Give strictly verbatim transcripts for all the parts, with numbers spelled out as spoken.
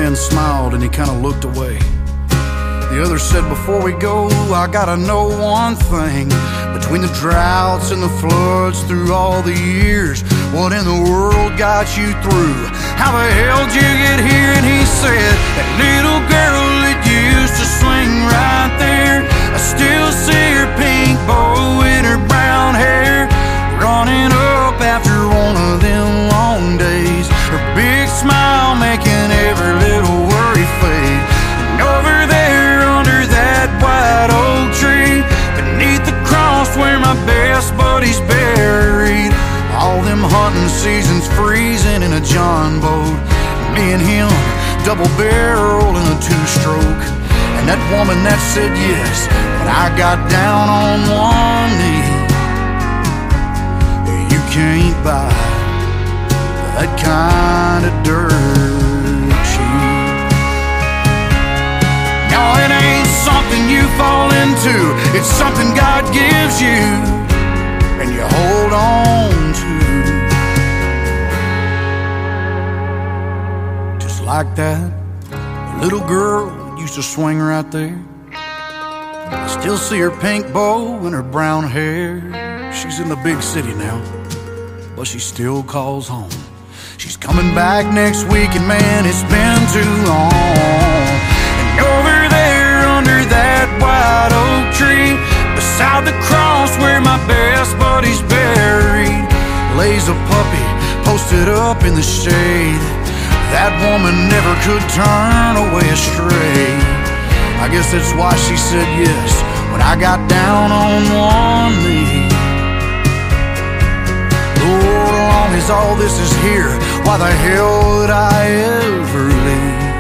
man smiled and he kind of looked away. The other said, before we go, I gotta know one thing. Between the droughts and the floods through all the years, what in the world got you through? How the hell did you get here? And he said, that little girl that used to swing right there, I still see her pink bow in her brown hair, running up after one of them long days, her big smile making every little worry fade. And over there under that white oak tree, beneath the cross where my best buddy's buried, all them hunting seasons freezing in a John boat, me and him double barrel in a two-stroke. And that woman that said yes, but I got down on one knee. You can't buy that kind of dirt cheap. No, it ain't something you fall into, it's something God gives you and you hold on to. Just like that little girl used to swing right there. I still see her pink bow and her brown hair. She's in the big city now, but she still calls home. She's coming back next week, and man, it's been too long. And over there under that white oak tree, beside the cross where my best buddy's buried, lays a puppy posted up in the shade. That woman never could turn away astray. I guess that's why she said yes when I got down on one knee. Lord, as long as all this is here, why the hell would I ever leave?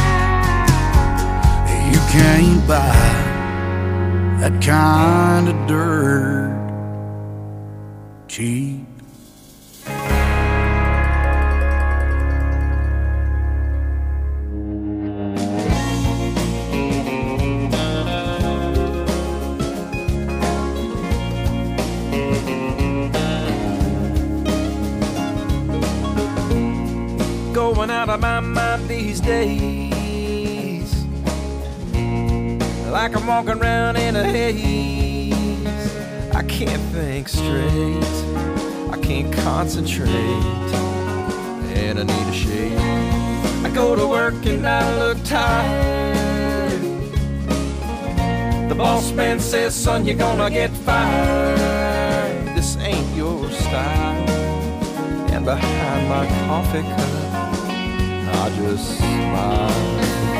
You can't buy that kind of dirt cheap. Going out of my mind these days, like I'm walking around in a haze. I can't think straight, I can't concentrate, and I need a shave. I go to work and I look tired. The boss man says, son, you're gonna get fired. This ain't your style. And behind my coffee cup, I just smile.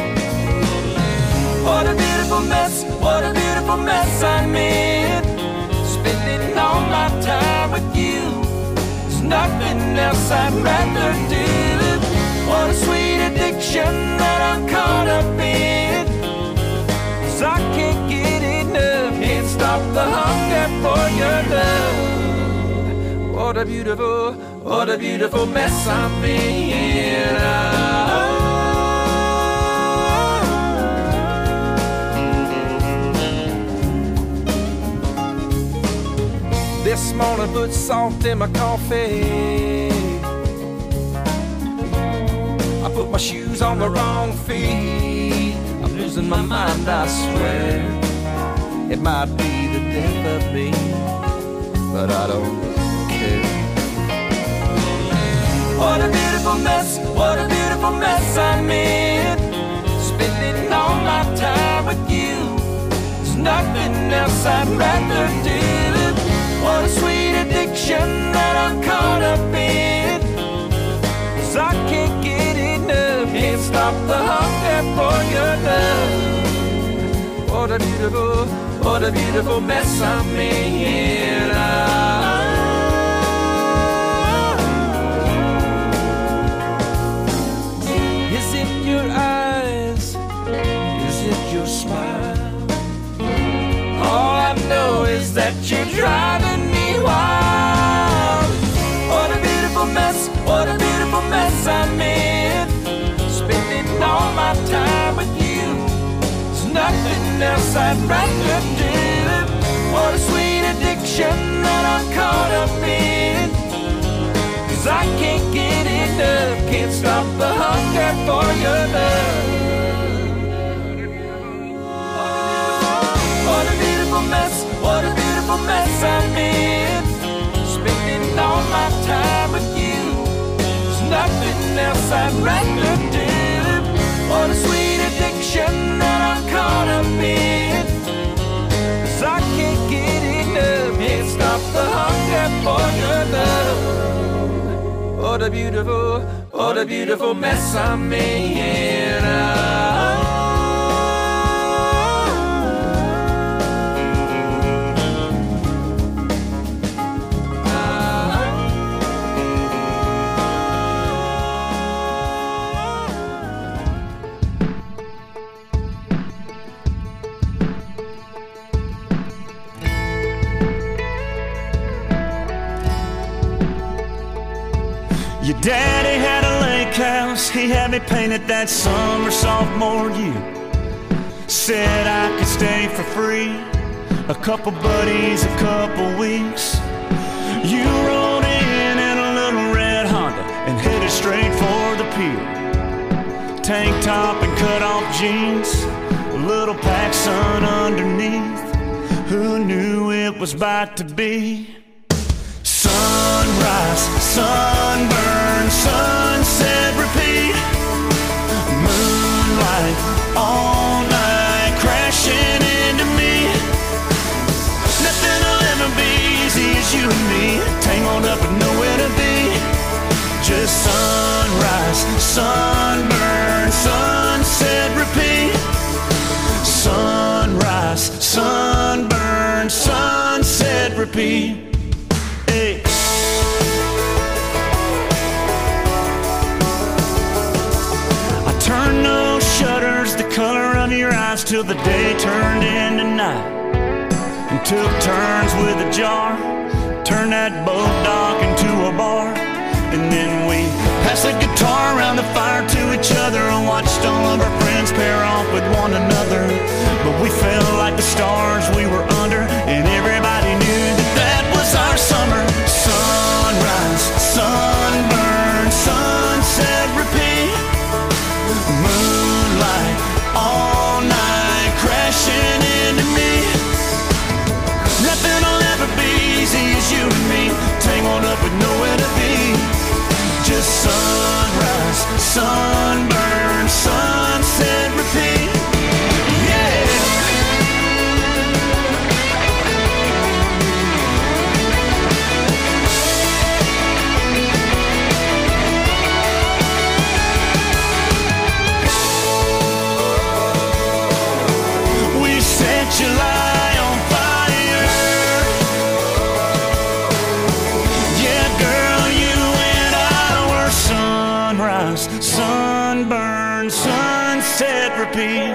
What a beautiful mess, what a beautiful mess I'm in. Spending all my time with you, there's nothing else I'd rather do. What a sweet addiction that I'm caught up in, 'cause I can't get enough, can't stop the hunger for your love. What a beautiful, what a beautiful mess I'm in. Oh. This morning put salt in my coffee. I put my shoes on the wrong feet. I'm losing my mind, I swear. It might be the death of me, but I don't care. What a beautiful mess, what a beautiful mess I'm in. Spending all my time with you, there's nothing else I'd rather do. What a sweet addiction that I'm caught up in, 'cause I can't get enough, can't stop the hunger for your love. What a beautiful, what a beautiful mess I'm in. Oh. Is it your eyes? Is it your smile? All I know is that you're driving me wild. What a beautiful mess, what a beautiful mess I'm in. Spending all my time with you, there's nothing else I'd rather do. What a sweet addiction that I'm caught up in, 'cause I can't get it enough. Can't stop the hunger for your love. What a beautiful mess, what a beautiful mess I'm in. Spending all my time with you, there's nothing else I'd rather do. What a sweet addiction that I'm caught up in, 'cause I can't get enough. Can't stop the hunger for your love. What a beautiful, what a beautiful mess I'm in. Oh. Your daddy had a lake house, he had me painted that summer sophomore year. Said I could stay for free, a couple buddies, a couple weeks. You rolled in in a little red Honda and headed straight for the pier. Tank top and cut off jeans, a little PacSun underneath. Who knew it was about to be? Sunrise, sunburn, sunset, repeat. Moonlight, all night, crashing into me. Nothing will ever be easy as you and me, tangled up with nowhere to be. Just sunrise, sunburn, sunset, repeat. Sunrise, sunburn, sunset, repeat. Hey. I turned those shutters the color of your eyes till the day turned into night, and took turns with a jar, turned that boat dock into a bar. And then we passed the guitar around the fire to each other and watched all of our friends pair off with one another. But we felt like the stars we were under, and everybody knew that that was our summer. Sunrise, sunburn, sunset, repeat. Moonlight, all night, crashing into me. Nothing will ever be easy as you and me, tangled up with nowhere to be. Just sunrise, sunburn, sunset, repeat. Yeah. We set July on fire. Yeah, girl, you and I were sunrise, sunburn, sunset, repeat.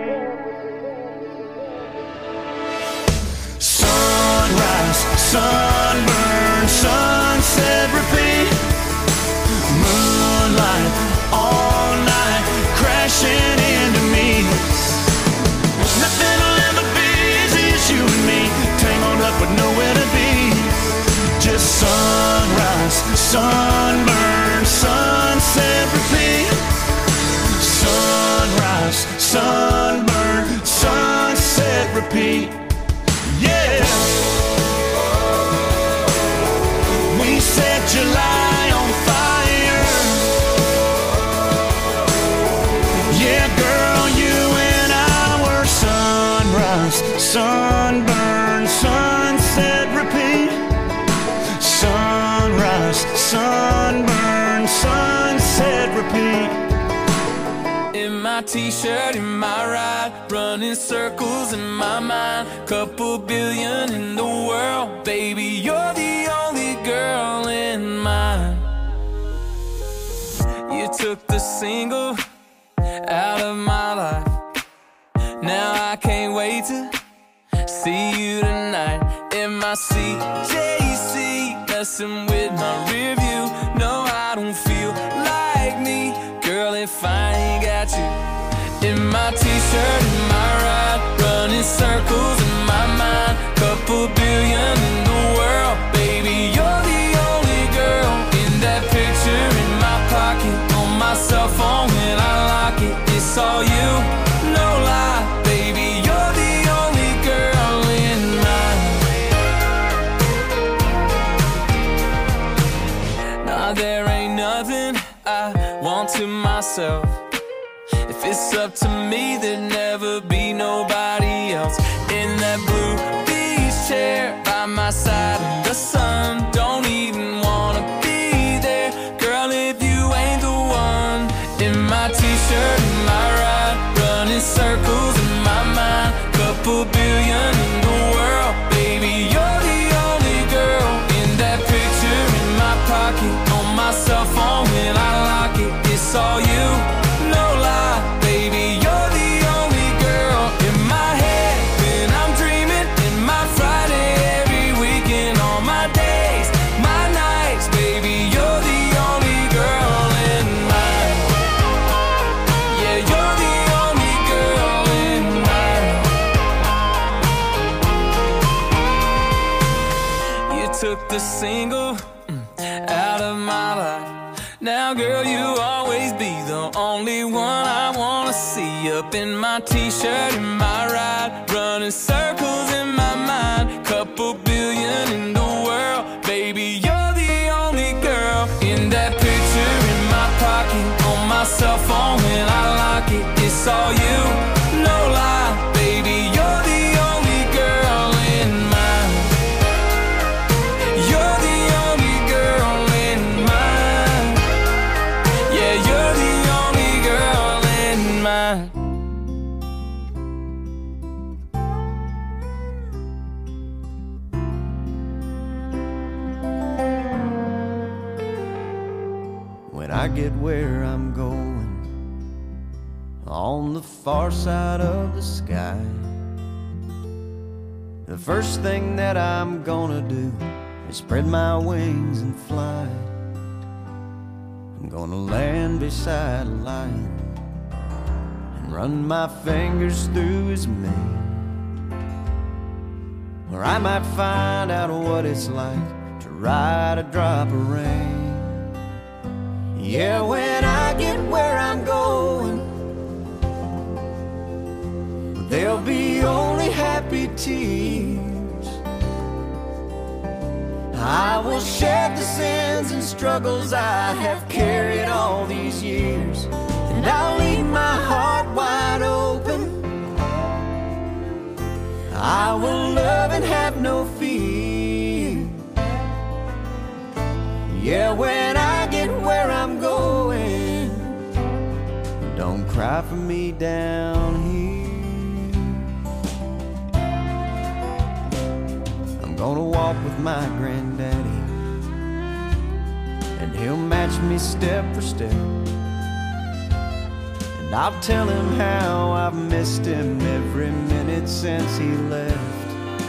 Sunrise, sunburn, sunset, repeat. Moonlight, all night, crashing into me. Nothing will ever be easy as you and me, tangled up with nowhere to be. Just sunrise, sunburn, sunset, repeat. Sunrise, sunburn, sunset, repeat. Yeah. We set July on fire. Yeah, girl, you and I were sunrise, sunburn, sunset, repeat. Sunrise, sunburn, sunset, repeat. In my t-shirt, in my ride, running circles in my mind. Couple billion in the world, baby, you're the only girl in mine. You took the single out of my life. Now I can't wait to see you tonight. In my C J C, messing with my rear view. No, I don't feel like me, girl, if I ain't got you. In my t-shirt, in my ride, running circles in my mind. Couple billion in the world, baby, you're the only girl in that picture in my Nah, there ain't nothing I want to myself. If it's up to me, there'd never be nobody else. In that blue beach chair by my side in the sun, don't even wanna be there, girl, if you ain't the one. In my t-shirt, in my ride, running circles in my mind, couple billion in the world, baby, you're the only girl. In that picture in my pocket, on my cell phone when I lock it, it's all you, no lie, baby, you're the only girl. In my head when I'm dreaming, in my Friday, every weekend, all my days, my nights, baby, you're the only girl in mine. Yeah, you're the only girl in mine. You took the single mm, out of my life. Now, girl, you'll always be the only one I wanna see. Up in my t-shirt, in my ride, running circles in my mind, couple billion in the world, baby, you're the only girl. In that picture in my pocket, on my cell phone when I lock it, it's all you, no lie, baby, you're the only girl in mine. You're the only girl in mine. Yeah, you're the only girl in mine. When I get where I'm going, on the far side of the sky, the first thing that I'm gonna do is spread my wings and fly. I'm gonna land beside a lion and run my fingers through his mane, where I might find out what it's like to ride a drop of rain. Yeah, when I get where I'm going, there'll be only happy tears. I will shed the sins and struggles I have carried all these years, and I'll leave my heart wide open. I will love and have no fear. Yeah, when I get where I'm going, don't cry for me down here. I'm gonna walk with my granddaddy, and he'll match me step for step, and I'll tell him how I've missed him every minute since he left.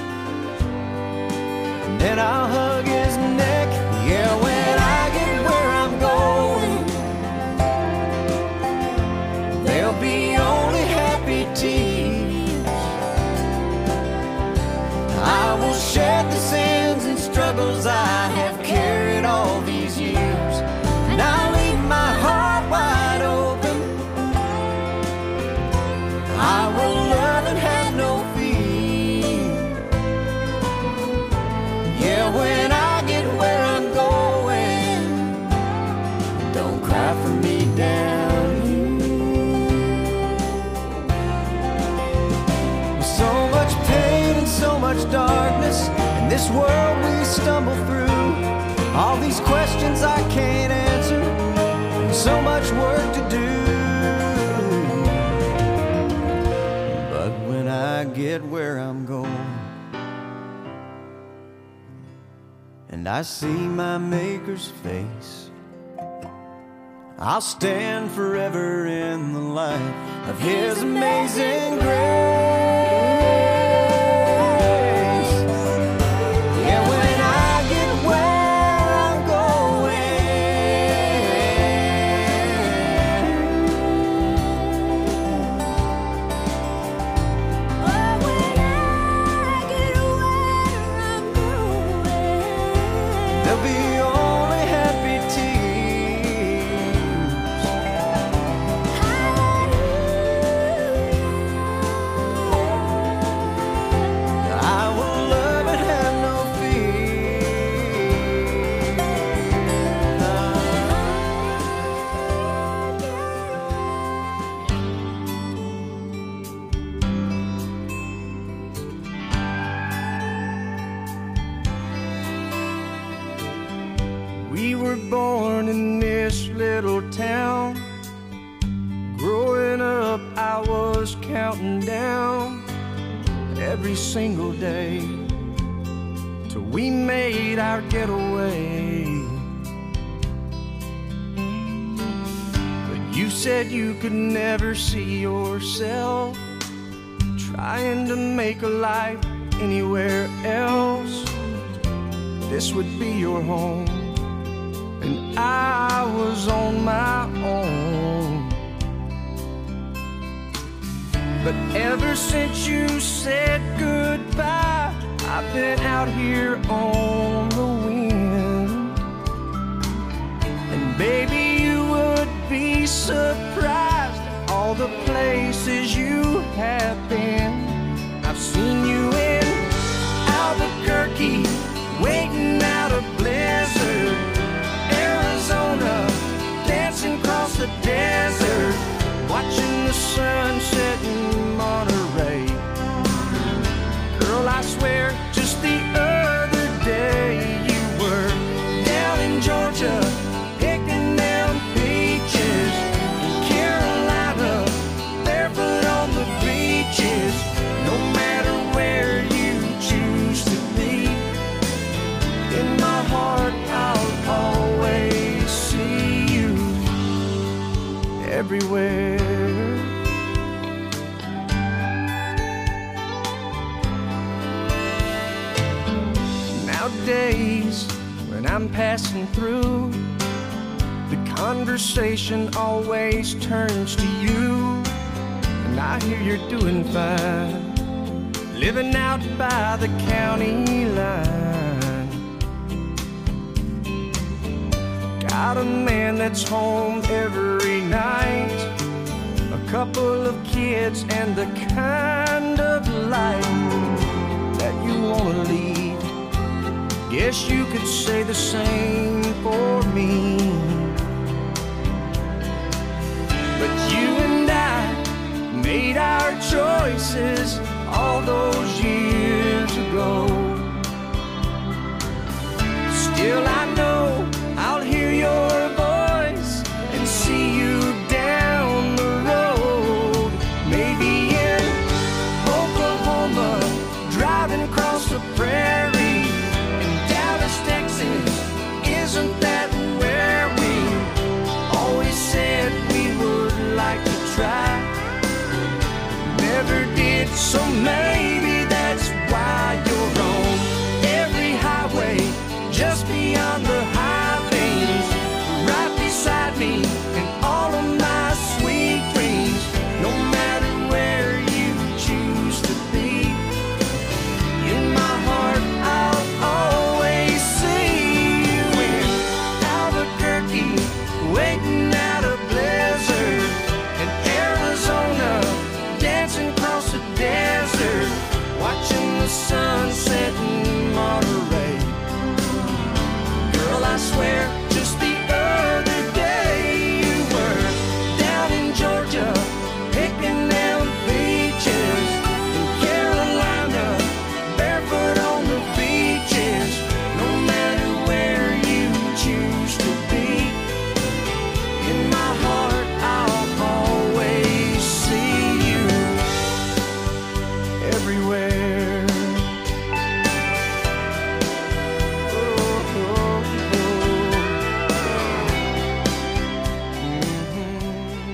And then I'll hug his neck. Yeah, when I get where I'm going, there'll be only happy tears. I will shed the sins and struggles I have carried all these years, and I'll leave my heart wide open. I will love and have no fear. Yeah, when I get where I'm going, don't cry for me down here. With so much pain and so much darkness in this world we stumble through, all these questions I can't answer, and so much work to do. But when I get where I'm going, and I see my Maker's face, I'll stand forever in the light of His amazing grace. Yeah, when I get where I'm there'll be only happy tears. born in this little town. Growing up, I was counting down every single day till we made our getaway. But you said you could never see yourself trying to make a life anywhere else. This would be your home, and I was on my own. But ever since you said goodbye, I've been out here on the wind. And baby, you would be surprised at all the places you have been. I've seen you in Albuquerque, waiting out a blizzard, Arizona, dancing across the desert, watching the sunset in Monterey. Girl, I swear, just the other day you were down in Georgia, picking them peaches, in Carolina, barefoot on the beaches. No matter where you choose to be, in my heart I'll always see you everywhere. Nowadays, when I'm passing through, the conversation always turns to you. And I hear you're doing fine, living out by the county line. Got a man that's home every night, a couple of kids, and the kind of life that you wanna lead. Guess you could say the same for me. But you and I made our choices all those years ago. Still I know I'll hear your voice and see you down the road. Maybe in Oklahoma, driving across the prairie. In Dallas, Texas, isn't that where we always said we would like to try? Never did, so maybe that's why you're on every highway, just beyond the high things, right beside me in all of my sweet dreams. No matter where you choose to be, in my heart I'll always see you in Albuquerque, waiting out a blizzard, in Arizona, dancing across the desert, watching the sunset in Monterey. Girl, I swear, just the other day you were down in Georgia, picking them peaches, in Carolina, barefoot on the beaches. No matter where you choose to be, in my heart I'll always see you everywhere. Oh, oh, oh. Mhm.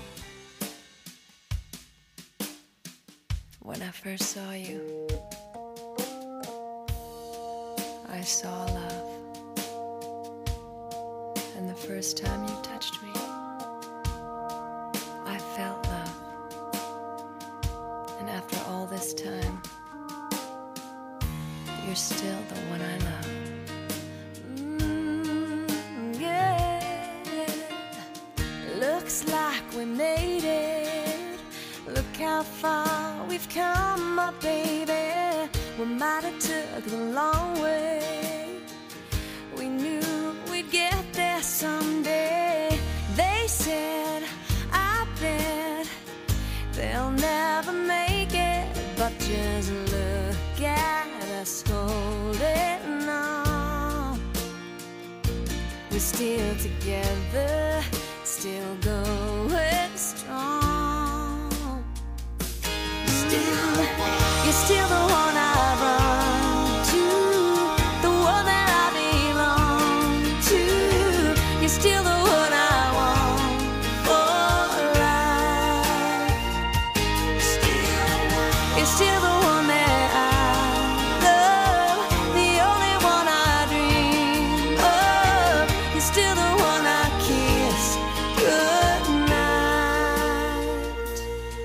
When I first saw you, I saw love. And the first time you touched me, I felt love. And after all this time, you're still the one I love. Mm, yeah. Looks like we made it. Look how far we've come, my baby. We might have took the long way. We knew we'd get there someday. They said, I bet they'll never make it, but just look at us holding on. We still together, still going strong. Still, you're still the one I run to, the one that I belong to. You're still the one I want for life. Still, you're still the one that I love, the only one I dream of. You're still the one I kiss goodnight.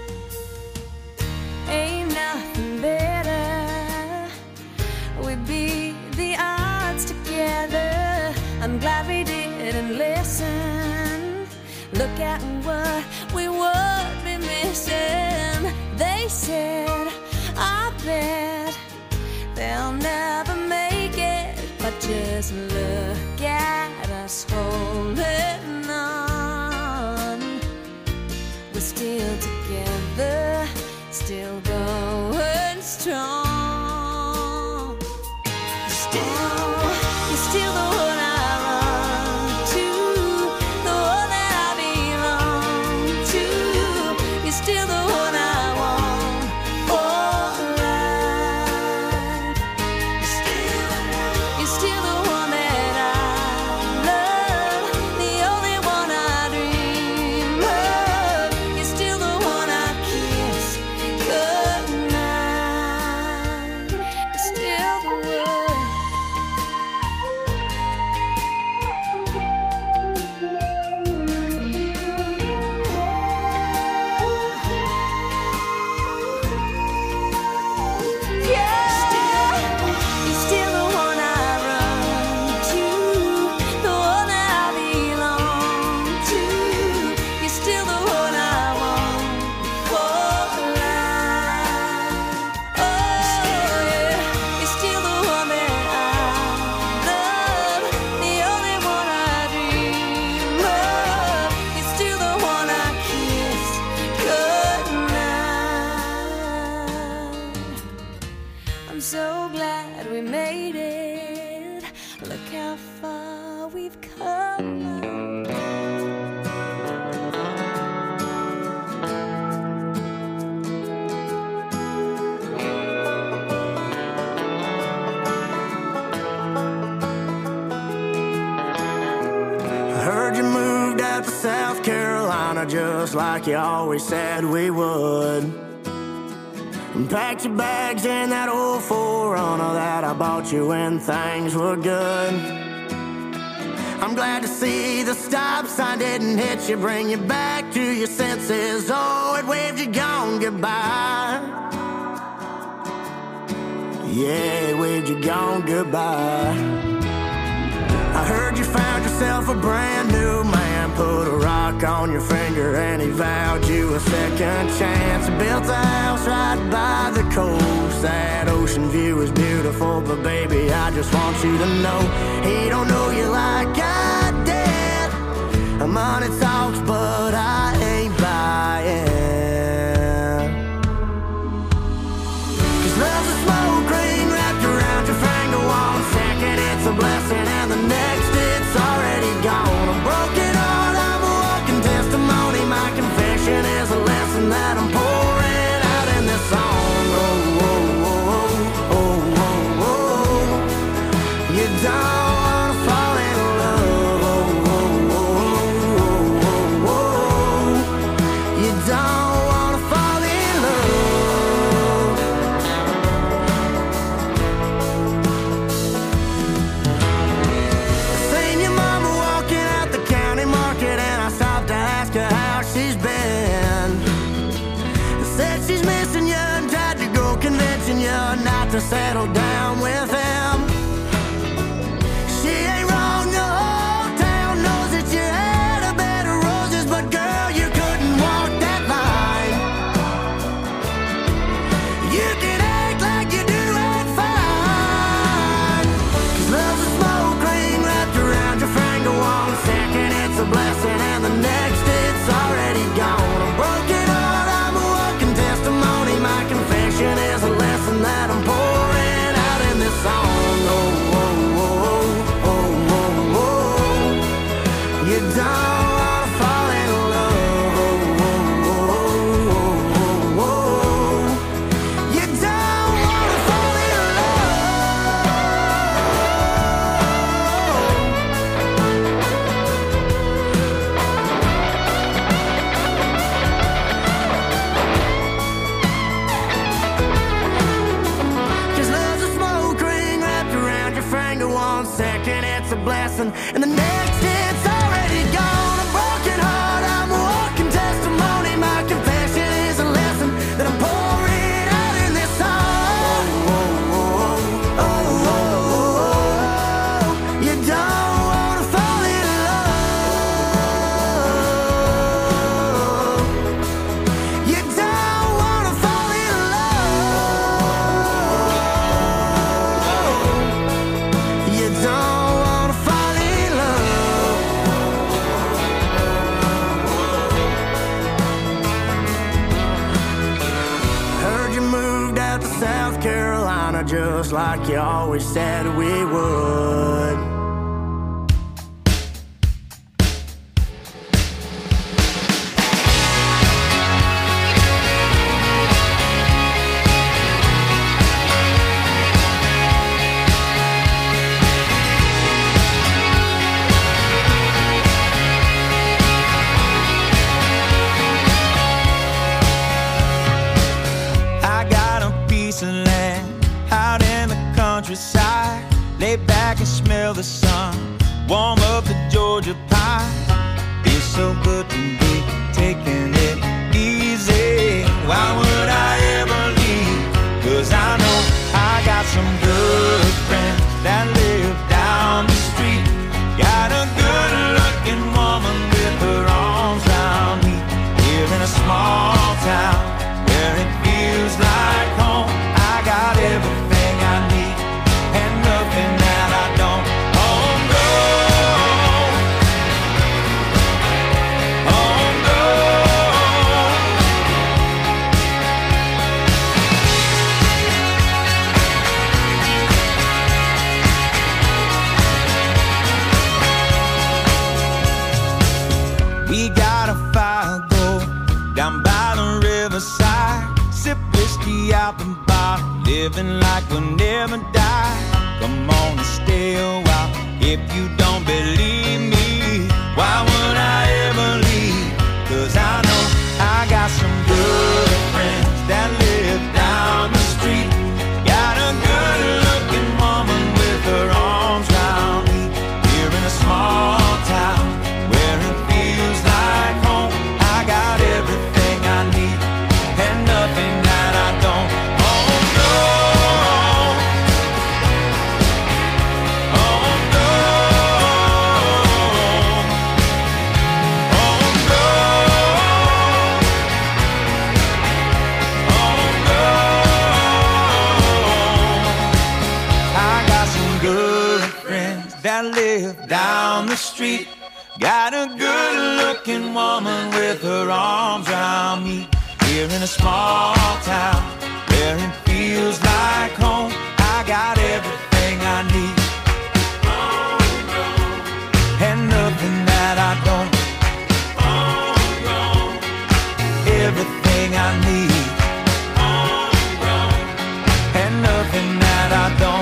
Ain't nothing better. We beat the odds together. I'm glad we didn't listen. Look at what we would be missing. They said, I bet they'll never make it, but just look at us holding on. We're still together, still going strong. Still, you're still the one I run to, the one that I belong to. You're still the one I want for life. Still, you're still the one that I love, the only one I dream of. You're still the one I kiss goodnight. You're still the one. Yeah, you're still the one I run to, the one that I belong to. You're still the one I want for life. Oh yeah, you're still the one that I love, the only one I dream of. You're still the one I kiss goodnight. I'm so glad we made it. Look how far we've come now. I heard you moved out to South Carolina just like you always said we would. And packed your bags in that old four runner that I bought you when things were good. I'm glad to see the stop sign didn't hit you, bring you back to your senses. Oh, it waved you gone goodbye. Yeah, it waved you gone goodbye. I heard you found yourself a brand new man, put a rock on your finger and he vowed you a second chance. Built a house right by the coast. That ocean view is beautiful, but baby, I just want you to know he don't know you like I did. Money talks, but I ain't buying. 'Cause love's a smoke ring wrapped around your finger. One second it's a blessing and the next it's already gone. A broken heart, I'm a walking testimony. My confession is a lesson that I'm pouring out in this song. Oh, oh, oh, oh, oh, oh. You don't wanna fall in love. Oh, oh, oh, oh, oh, oh. You don't wanna fall in love. Seen your mama walking out the county market and I stopped to ask her how she's been. Said she's missing you and tried to go convincing you not to settle down with him. She ain't wrong, the whole town knows that you had a bed of roses, but girl, you couldn't walk that line. You can act like you're doing fine. 'Cause love's a smoke ring wrapped around your finger. One second it's a blessing and the next it's already gone. A broken heart, I'm a walking testimony. My confession is a lesson that I'm pouring You don't wanna fall in love. You don't wanna fall in one second it's a blessing, and the next it's already gone. A broken heart, I'm a walking testimony. My confession is a lesson that I'm pouring out in this song. Oh, oh, oh, oh, oh. You don't wanna fall in love. You don't wanna fall in love. You don't wanna fall in love. Heard you moved out to South Carolina just like you always said we would. I got a piece of land out in the countryside. Lay back and smell the sun, warm up the Georgia pie. Feels so good to be taking it easy. Why would I ever leave? Cause I know I got some good friends that live down the street. Got a good looking woman with her arms around me. Here in a small town where it feels like home. I got everything I need and nothing that I don't. Home grown, home grown. We got a fire go down by the riverside. Sip whiskey out the bottle, living like we'll never die. Come on and stay a while if you don't believe me. Why would I ever leave? Cause I know I got some good friends that live down the street. Got a good looking woman with her arms around me. Here in a small town where it feels like home. I got everything I need and nothing that I don't. Home grown, home grown, home grown, home grown. I got some good friends that live down the street. Got a good looking woman with her arms around me. Here in a small town where it feels like home. I got everything I need and nothing that I don't. Everything I need and nothing that I don't.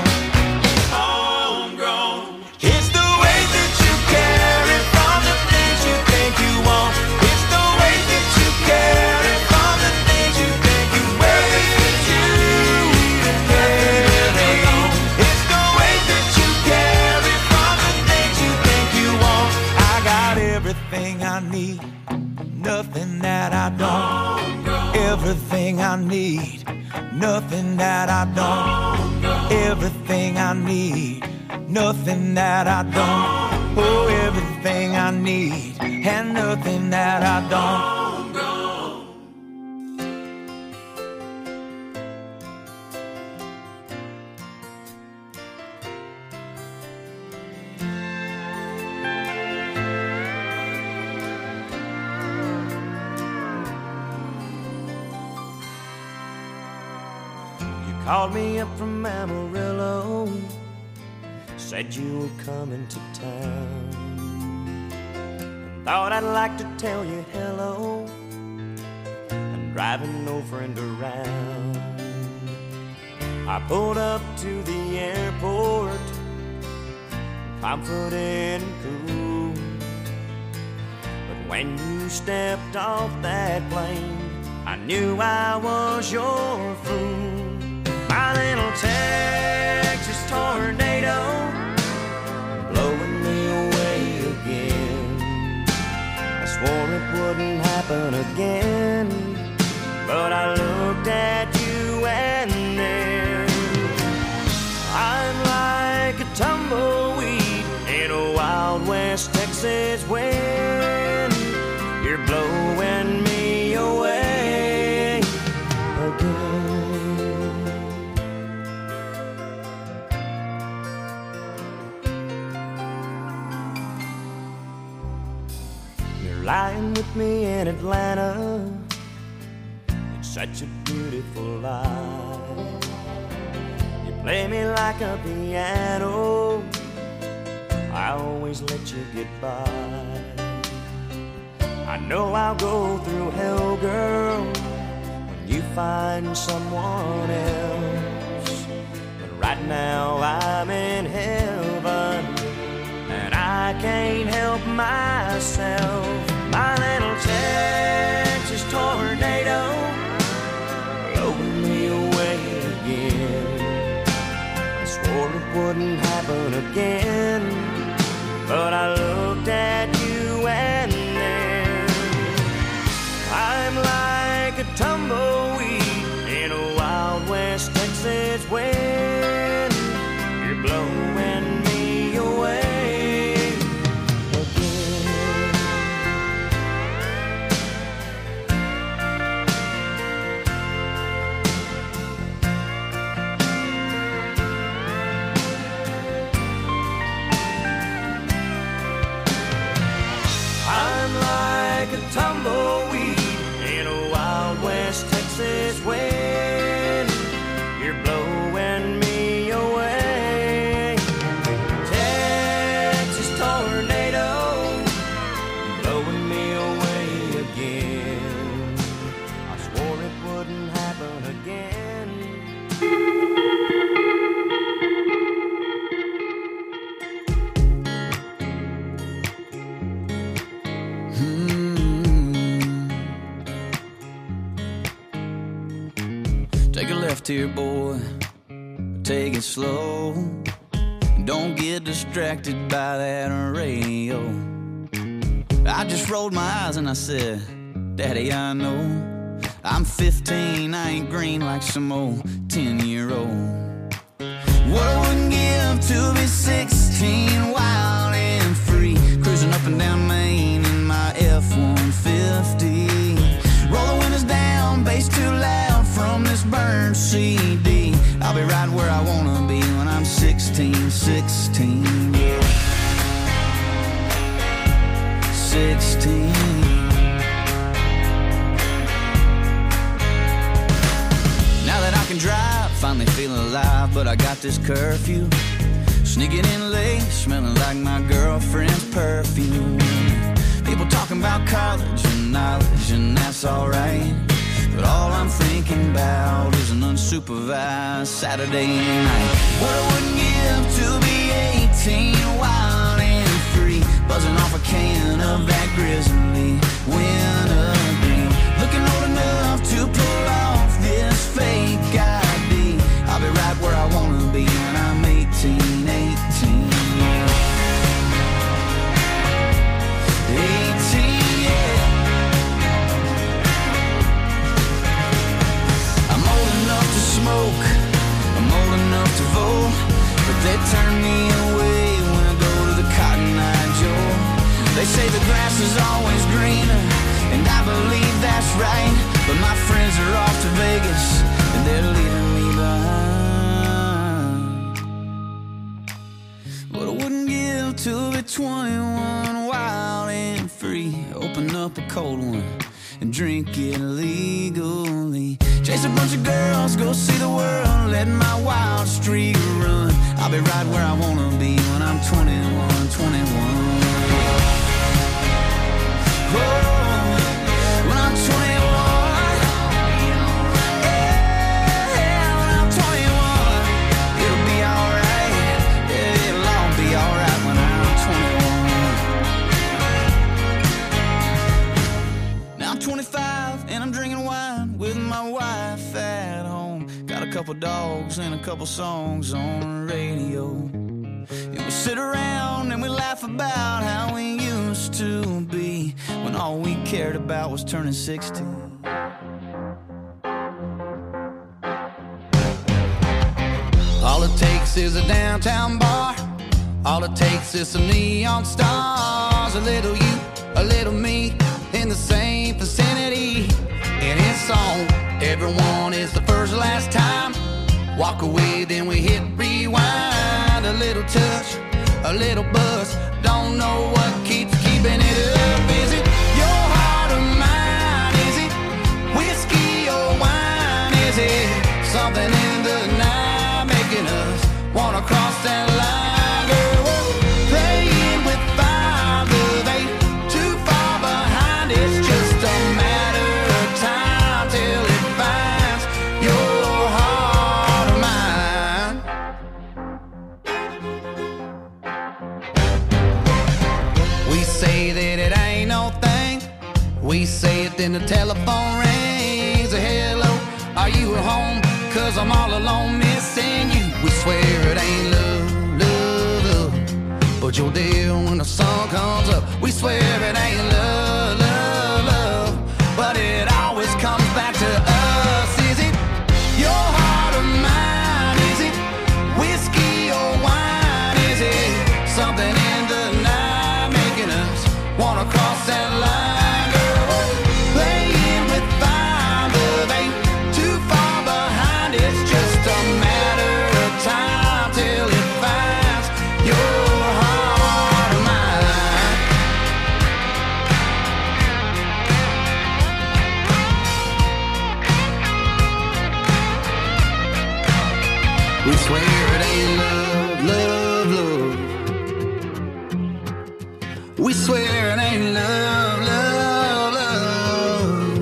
It's the way that you carry from the things you think you want. It's the way that you carry from the things you think you wear. It's you that carry on. It's the way that you carry from the things you think you want. I got everything I need, nothing that I don't. Everything I need, nothing that I don't. Everything I need, nothing that I don't. Oh, everything I need and nothing that I don't. Called me up from Amarillo, said you were coming to town. thought I'd like to tell you hello. I'm driving no friend around. I pulled up to the airport, confident and cool. But when you stepped off that plane, I knew I was your fool. My little Texas tornado, blowing me away again. I swore it wouldn't happen again, but I looked at you and then I'm like a tumbleweed in a Wild West Texas wind. You're blowing me away again. You're lying with me in Atlanta. It's such a beautiful life. You play me like a piano. I always let you get by. I know I'll go through hell, girl, when you find someone else. But right now I'm in heaven, and I can't help myself. My little Texas tornado, blowing me away again. I swore it wouldn't happen again, but I looked at you and then I'm like a tumbleweed in a Wild West Texas wind. You're blowing me away again. I'm like a tumbleweed in a Wild West Texas wind. You're blowing me away. Texas tornado, blowing me away again. I swore it wouldn't happen again. Take a left here, boy, take it slow. Don't get distracted by that radio. I just rolled my eyes and I said, Daddy, I know I'm fifteen, I ain't green like some old ten-year-old. What I wouldn't give to be sixteen, wild and free, cruising up and down Main in my F one fifty. Roll the windows down, bass too loud from this burned C D. I'll be right where I wanna be when I'm sixteen, sixteen, yeah. sixteen. Now that I can drive, finally feeling alive, but I got this curfew. Sneaking in late, smelling like my girlfriend's perfume. People talking about college and knowledge, and that's alright. But all I'm thinking about is an unsupervised Saturday night. What I wouldn't give to be eighteen, wild and free, buzzing off a can of that grizzly wintergreen. Looking old enough to pull off this fake I D. I'll be right where I wanna be when I'm eighteen, eighteen, yeah. eighteen, yeah. I'm old enough to smoke, I'm old enough to vote, but they turn me away when I go to the Cotton Eye Joe. They say the grass is always greener, and I believe that's right, but my friends are off to Vegas, and they're leaving me behind. What I wouldn't give to be twenty-one, wild and free, open up a cold one and drink it legally. Chase a bunch of girls, go see the world, let my wild streak run. I'll be right where I wanna be when I'm twenty-one, twenty-one. couple dogs and a couple songs on the radio. And we sit around and we laugh about how we used to be, when all we cared about was turning sixty. All it takes is a downtown bar. All it takes is some neon stars. A little you, a little me, in the same vicinity. And it's on. Everyone is the first last time. Walk away, then we hit rewind. A little touch, a little buzz. Don't know what keeps keeping it up. Is it your heart or mine? Is it whiskey or wine? Is it something in the night making us wanna cross that line? Girl, we're playing with fire, love ain't too far behind. It's just a matter of time till it finds your heart or mine. We say that it ain't no thing. We say it, then the telephone rings. A hello, are you at home? Cause I'm all alone missing you. We swear it ain't love, love, love, but you're there when the sun comes up. We swear it ain't love, love, love, but it always comes back to us. Is it your heart or mine? Is it whiskey or wine? Is it something in the night making us wanna cross that line? Girl, playing with fire, love ain't too far behind. It's just a matter of time till it finds your heart or mine. We swear it ain't love, love, love. We swear it ain't love, love, love.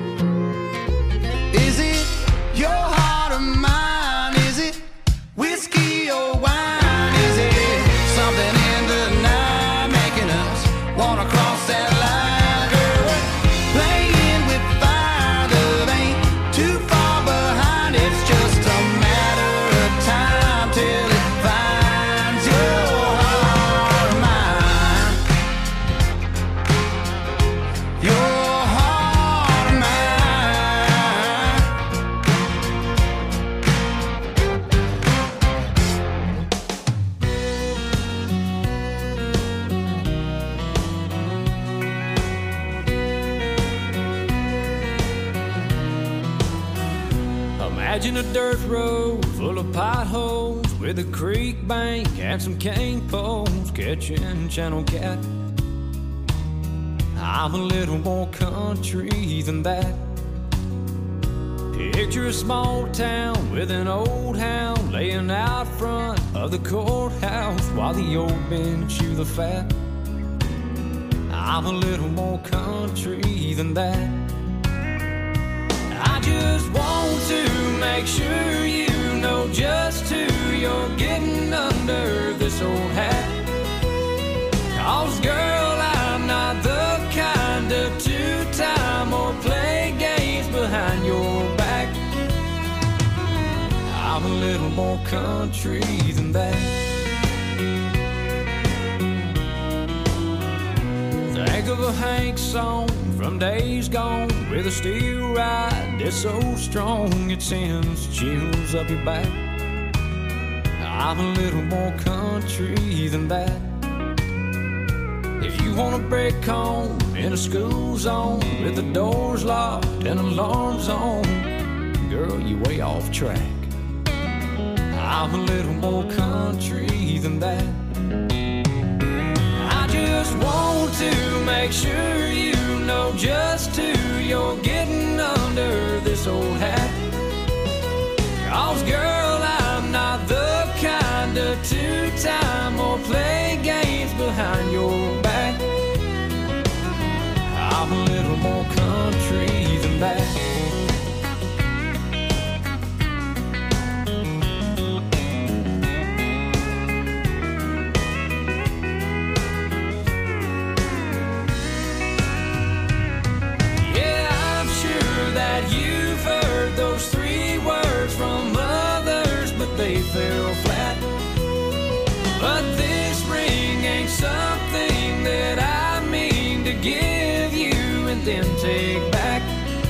Is it your heart or mine? Is it whiskey or wine? Is it something in the night making us wanna cross that line? Girl, we're playing with fire, love ain't too far behind. It's just a matter of time till it finds your heart or mine. Your heart or mine. Imagine a dirt road full of potholes with a creek bank and some cane poles catching channel cat. I'm a little more country than that. Picture a small town with an old hound laying out front of the courthouse while the old men chew the fat. I'm a little more country than that. I just want to make sure you know just who you're getting under this old hat. 'Cause girl, I'm not the kind of two-time or play games behind your back. I'm a little more country than that. Think of a Hank song from days gone with a steel ride that's so strong it sends chills up your back. I'm a little more country than that. If you want a break home in a school zone with the doors locked and alarms on, girl, you way off track. I'm a little more country than that. I just want to make sure you know just who you're getting under this old hat. 'Cause girl, I'm not the kind of two-time or play games behind your back. I'm a little more country than that. Yeah, I'm sure that you've heard those three words from us. they fell flat. But this ring ain't something that I mean to give you and then take back.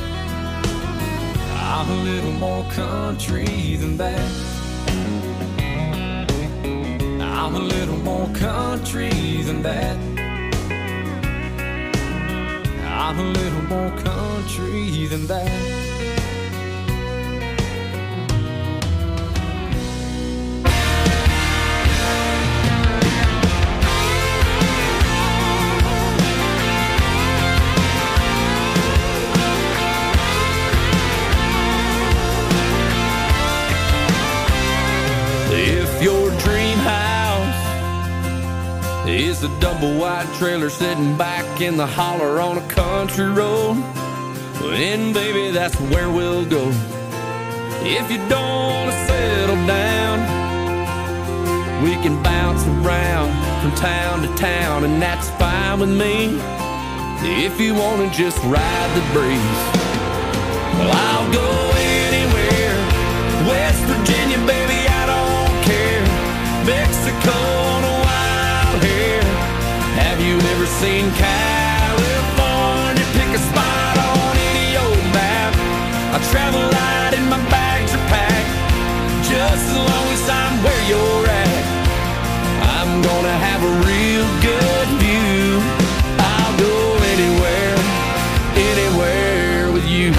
I'm a little more country than that. I'm a little more country than that. I'm a little more country than that. If your dream house is a double wide trailer sitting back in the holler on a country road, then baby, that's where we'll go. If you don't want to settle down, we can bounce around from town to town, and that's fine with me. If you want to just ride the breeze, well, I'll go anywhere. West Virginia, baby, I don't care. Mexico on a wild hair. Have you ever seen California? Pick a spot on any old map. I travel light and my bags are packed. Just as long as I'm where you're at, I'm gonna have a real good view. I'll go anywhere, anywhere with you.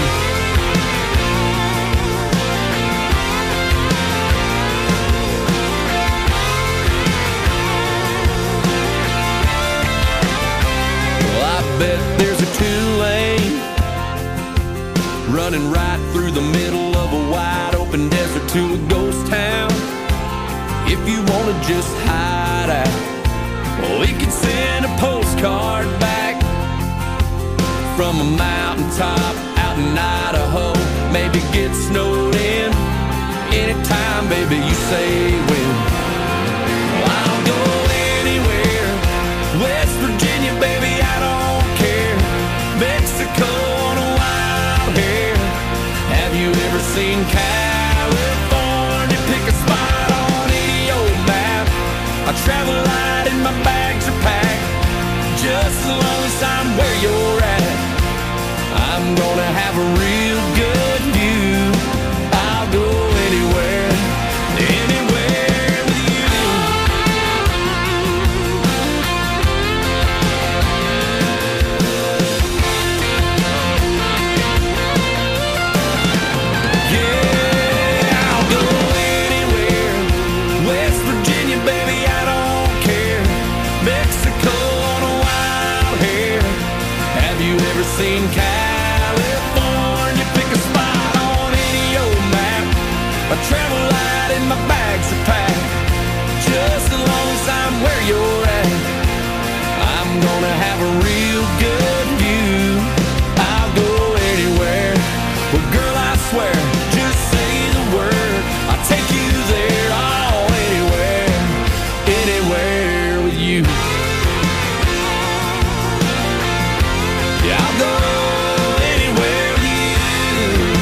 Bet there's a two-lane running right through the middle of a wide open desert to a ghost town. If you want to just hide out, well, we can send a postcard back from a mountaintop out in Idaho. Maybe get snowed in anytime, baby, you say when. Well, I'll go anywhere. West Virginia, baby, I don't Mexico on a wild hair. Have you ever seen California? Pick a spot on any old map. I travel light and my bags are packed. Just as long as I'm where you're at, I'm gonna have a real good view. I'll go anywhere, anywhere with you. Seen California, pick a spot on any old map. I travel light and my bags are packed. Just as long as I'm where you're at, I'm gonna have a real good view. I'll go anywhere. Well, girl, I swear, just say the word, I'll take you there. Oh, anywhere, anywhere with you. Yeah, I'll go anywhere with you.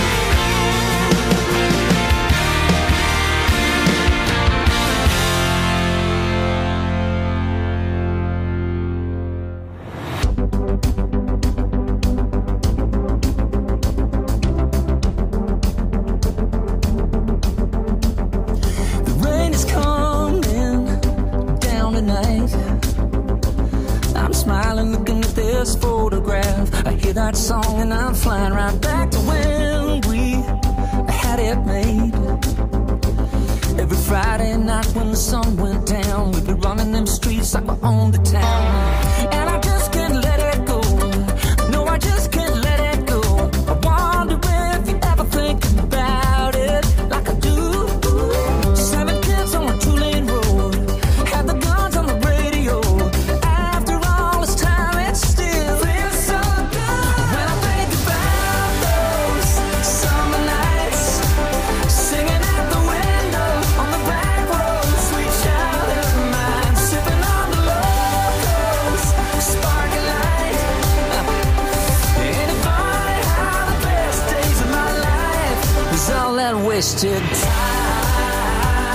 The rain is coming down tonight. I'm smiling, looking at this photograph. I hear that song and I'm flying right back to when we had it made. Every Friday night when the sun went down, we'd be running them streets like we owned the town. And I just can't let it go. No, I just can't let it go. I wonder if you ever think about it like I do. Seven kids on a two-lane road, had the guns on the radio. After all this time, it still feels so good. When I think about those summer nights, singing out the window on the back road, sweet childhood of mine, sipping on the locals, sparking light. Ain't it funny how the best days of my life was all that wasted time?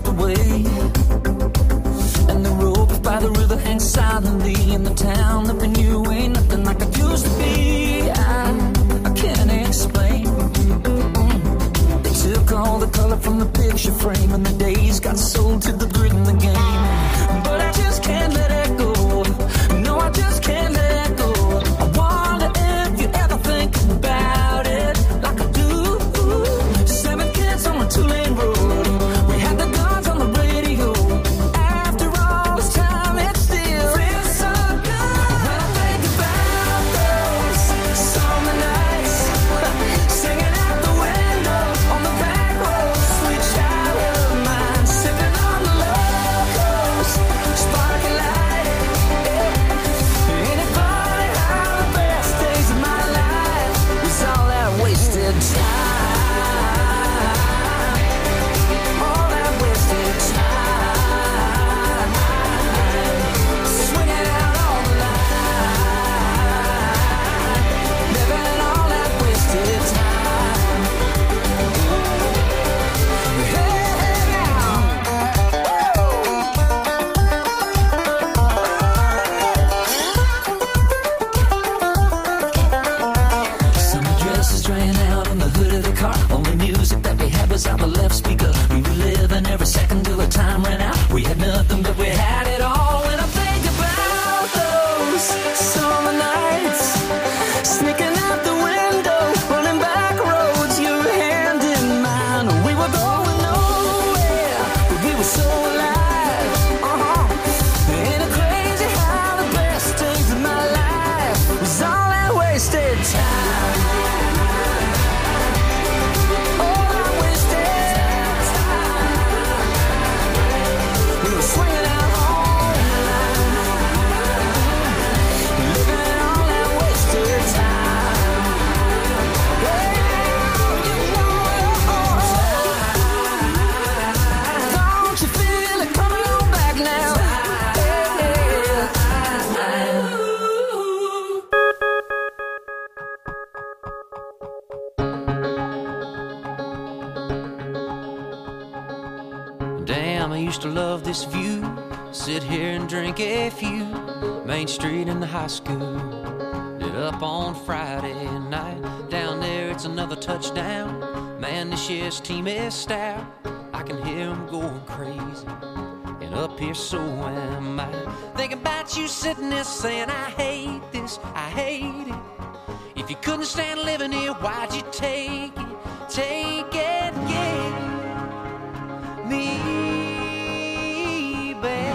swept away. And the rope by the river hangs silently in the town that we knew ain't nothing like it used to be. I, I can't explain. They took all the color from the picture frame, and the days got sold to the grit in the game. But I just can't let it go. No, I just can't let it go. I wonder if you ever think about it like I do. Seven kids on a two-lane road. We had the guns on the radio. After all this time, it still feels so good. When I think about those summer nights, singing out the window on the back road, sweet child of mine, sipping on the locals, sparking light. Ain't it funny how the best days of my life was all that wasted time? All that wasted time, swinging out on the line, living all that wasted time. Hey, now. Summer dresses drying out on the hood of the car. Only music that we had was out the left speaker. We were living every second till the time ran out. We had nothing, but we had it all. When I think about those summer nights, sneaking out the window, running back roads, your hand in mine. We were going nowhere, but we were so alive. Uh-huh. Ain't it crazy how the best days of my life was all that wasted time? All that wasted time. We were swinging out all night, living all that wasted time. Yeah, you know it. Don't you feel it coming on back now? Damn, I used to love this view. Sit here and drink a few. Main Street in the high school. Lit up on Friday night. Down there, it's another touchdown. Man, this year's team is stout. I can hear them going crazy. And up here, so am I. Thinking about you sitting there saying, I hate this, I hate it. If you couldn't stand living here, why'd you take it? Take it, yeah. Me back,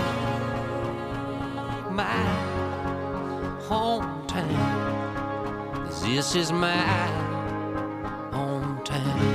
my hometown, 'cause this is my hometown.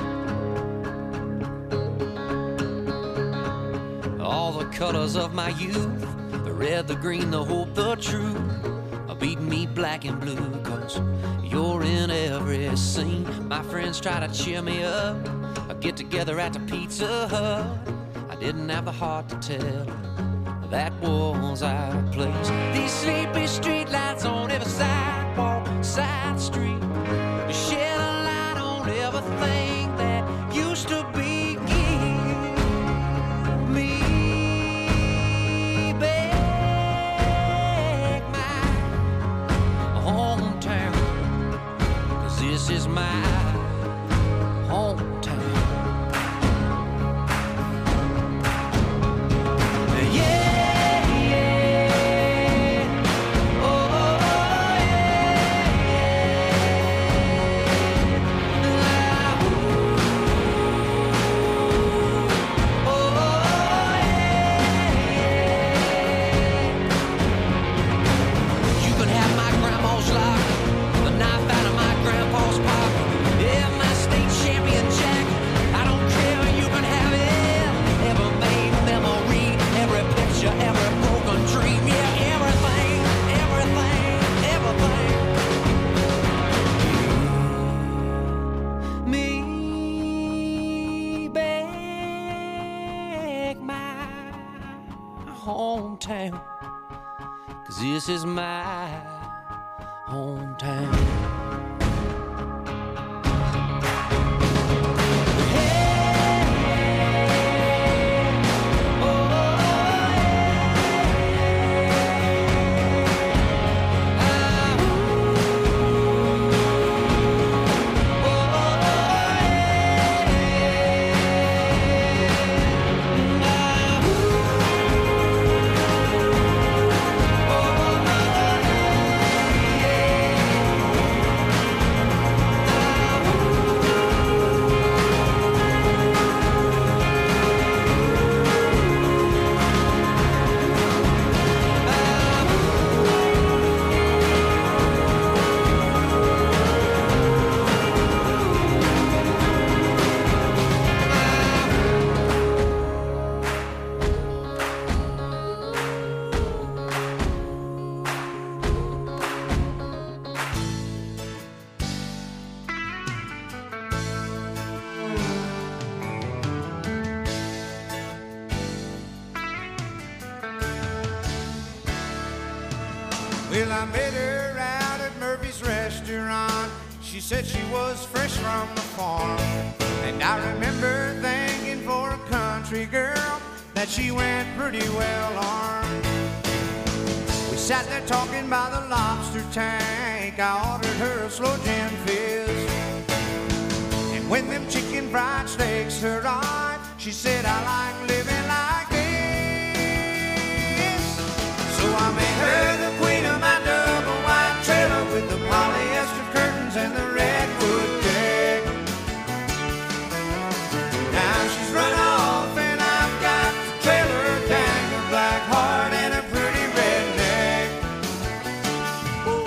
All the colors of my youth, the red, the green, the hope, the truth, are beating me black and blue, 'cause you're in every scene. My friends try to cheer me up, I get together at the Pizza Hut. I didn't have the heart to tell that was our place. These sleepy street lights on every sidewalk, side street, shed a light on everything that used to be. Give me back my hometown, 'cause this is my hometown. Hometown, 'cause this is my hometown. Hey, Well, I met her out at Murphy's restaurant. She said she was fresh from the farm. And I remember thinking for a country girl that she went pretty well armed. We sat there talking by the lobster tank. I ordered her a slow gin fizz. And when them chicken fried steaks arrived, she said, I like living like this. So I made her the queen of my double wide trailer with the polyester curtains and the redwood deck. Now she's run off and I've got the trailer, dang, a black heart and a pretty redneck. Woo.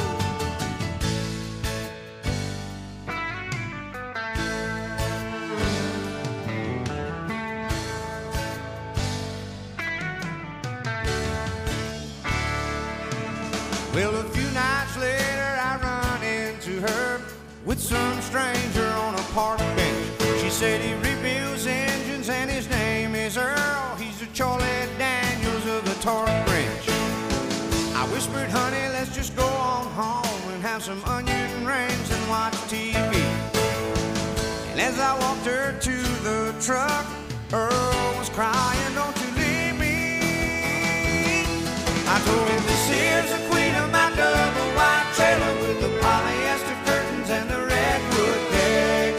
Well, a few nights later I run into her with some stranger on a park bench. She said he rebuilds engines and his name is Earl. He's the Charlie Daniels of the torque wrench. I whispered, honey, let's just go on home and have some onion rings and watch T V. And as I walked her to the truck, Earl was crying, don't you leave me. I told him, this here's the queen of my double wide trailer with the polyester curtains and the redwood deck.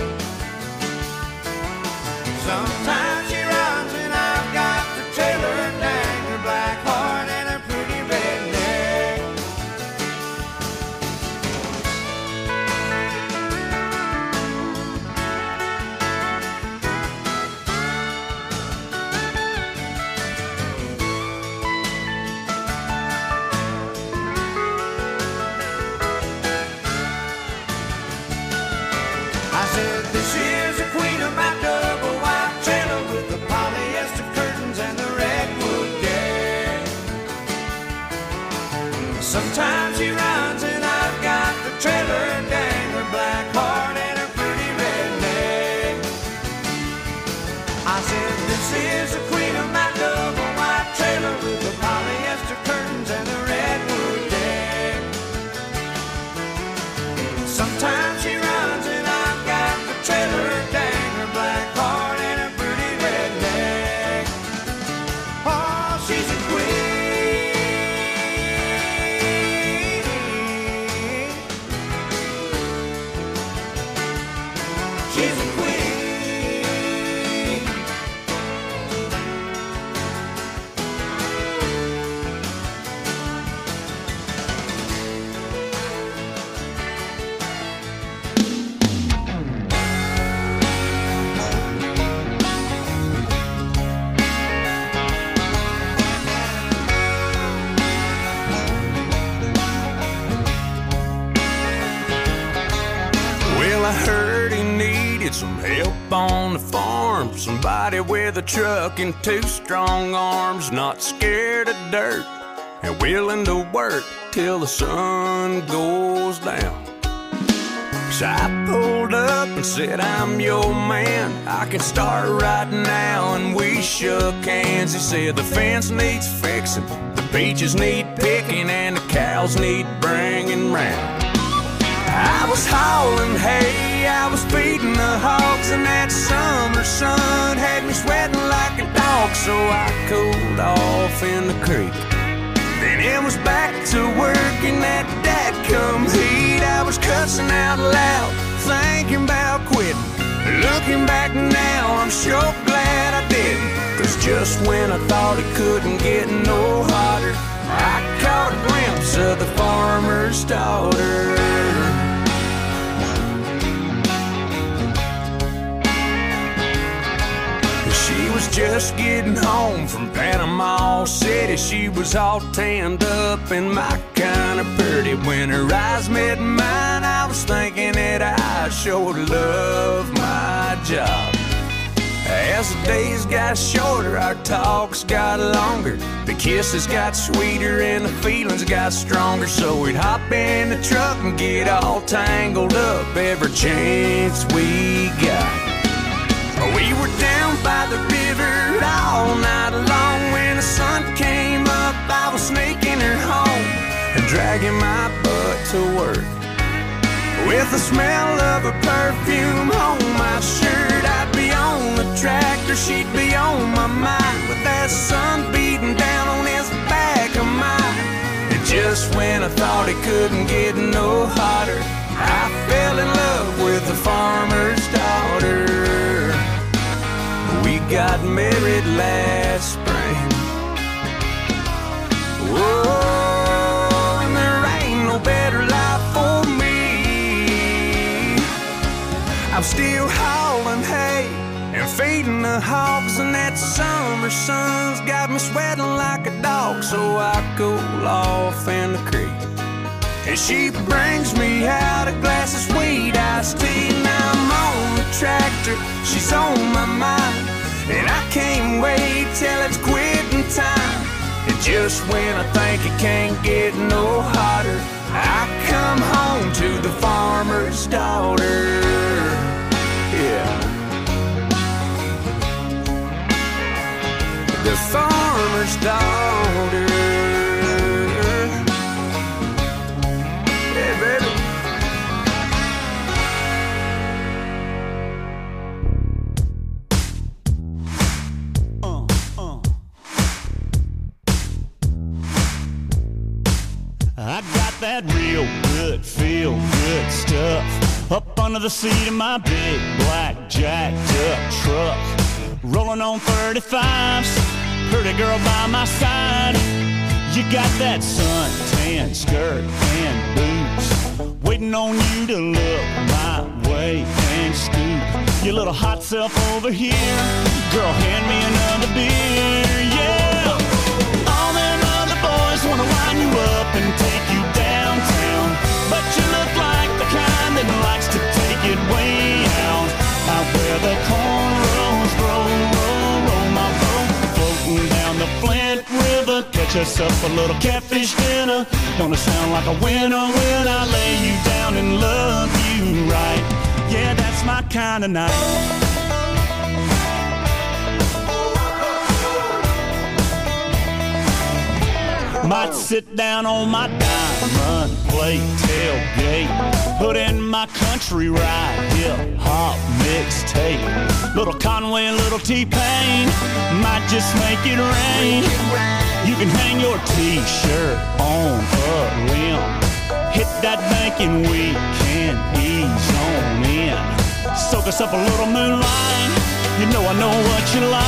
Sometimes she runs and I've got the trailer, dang, her black heart and her pretty redneck. I said, this is the queen of my double wide trailer with the polyester curtains and the redwood deck. Sometimes she runs and I've got the trailer, dang, her black heart and her pretty redneck. I said, this is the queen of my double wide trailer with the polyester curtains and the redwood deck. Sometimes she runs and I've got the trailer, dang, her black heart and her pretty redneck. Oh, she's a queen. She's a queen. Well, I heard he needed some help on the farm. Somebody with a truck and two strong arms, not scared of dirt and willing to work till the sun goes down. So I pulled up and said, I'm your man, I can start right now. And we shook hands. He said, the fence needs fixing, the peaches need picking, and the cows need bringing round. I was hauling hay, I was feeding the hogs, and that summer sun had me sweating like a dog. So I cooled off in the creek. Then it was back to work in that dadgum heat. I was cussing out loud, thinking about quitting. Looking back now, I'm sure glad I didn't. Cause just when I thought it couldn't get no hotter, I caught a glimpse of the farmer's daughter. She was just getting home from Panama City. She was all tanned up and my kind of pretty. When her eyes met mine, I was thinking that I sure love my job. As the days got shorter, our talks got longer. The kisses got sweeter and the feelings got stronger. So we'd hop in the truck and get all tangled up every chance we got. We were down by the river all night long. When the sun came up, I was sneaking her home and dragging my butt to work. With the smell of her perfume on my shirt, I'd be on the tractor, she'd be on my mind, with that sun beating down on his back of mine. And just when I thought it couldn't get no hotter, I fell in love with the farmer's daughter. We got married last spring. Whoa, and there ain't no better life for me. I'm still hauling hay and feeding the hogs, and that summer sun's got me sweating like a dog. So I cool off in the creek, and she brings me out a glass of sweet iced tea. Now I'm on the tractor, she's on my mind, and I can't wait till it's quitting time. And just when I think it can't get no hotter, I come home to the farmer's daughter. Yeah, the farmer's daughter. Yeah, baby. Uh, uh. I got that real good, feel good stuff up under the seat of my big black jacked up truck, rolling on thirty-fives, pretty girl by my side. You got that suntan skirt and boots, waiting on you to look my way and scoop your little hot self over here. Girl, hand me another beer, yeah. All them other boys wanna line you up and take you downtown, but you look like the kind that likes to take it way out, out where the cornrows roll, roll, roll my boat, floating down the Flint River. Catch us up a little catfish dinner. Gonna sound like a winner when I lay you down and love you right. Yeah, that's my kind of night. Might sit down on my diamond plate tailgate, put in my country ride, hip hop mixtape. Little Conway and little T-Pain might just make it rain. You can hang your t-shirt on a limb, hit that bank and we can ease on in. Soak us up a little moonlight, you know I know what you like.